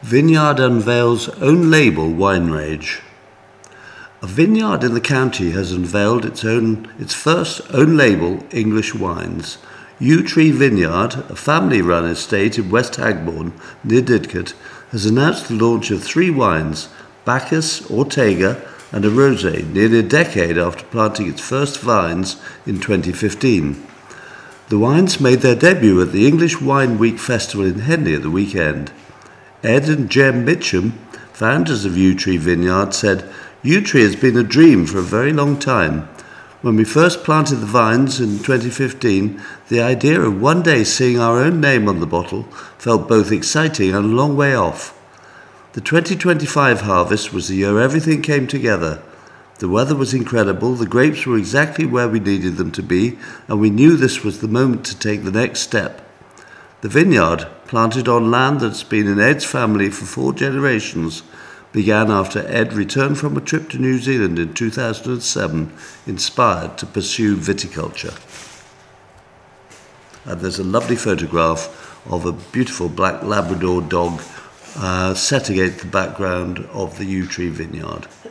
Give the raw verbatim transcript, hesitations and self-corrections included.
Vineyard unveils own label wine range. A vineyard in the county has unveiled its own, its first own label English wines. Yew Tree Vineyard, a family-run estate in West Hagbourne near Didcot, has announced the launch of three wines, Bacchus, Ortega, and a Rosé, nearly a decade after planting its first vines in twenty fifteen. The wines made their debut at the English Wine Week Festival in Henley at the weekend. Ed and Jem Mitchum, founders of Yew Tree Vineyard, said, "Yew Tree has been a dream for a very long time. When we first planted the vines in twenty fifteen, the idea of one day seeing our own name on the bottle felt both exciting and a long way off. The twenty twenty-five harvest was the year everything came together. The weather was incredible, the grapes were exactly where we needed them to be, and we knew this was the moment to take the next step. The vineyard, planted on land that's been in Ed's family for four generations, began after Ed returned from a trip to New Zealand in two thousand seven, inspired to pursue viticulture." And there's a lovely photograph of a beautiful black Labrador dog uh, set against the background of the Yew Tree Vineyard.